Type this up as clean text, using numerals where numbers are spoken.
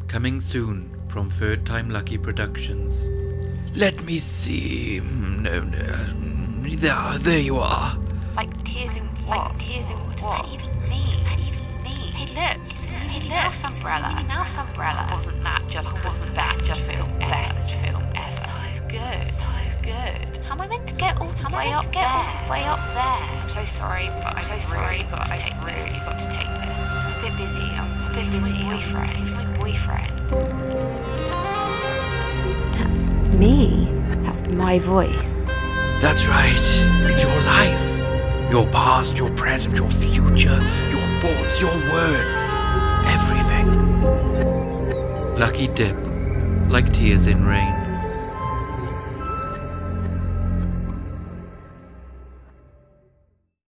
Coming soon from Third Time Lucky Productions. Let me see. No. There you are. Like tears in what? Like tears in what? What does that even mean? Does that even mean? Hey look, it's a Louis Mouse umbrella. Louis Mouse umbrella. Wasn't that just the best film ever? So good. How am I meant to get all the way up there? Way up there. I'm so sorry, but I've really got to take this. I'm a bit busy. I'm with my boyfriend. That's me. That's my voice. That's right. It's your life. Your past, your present, your future, your thoughts, your words. Everything. Lucky dip, like tears in rain.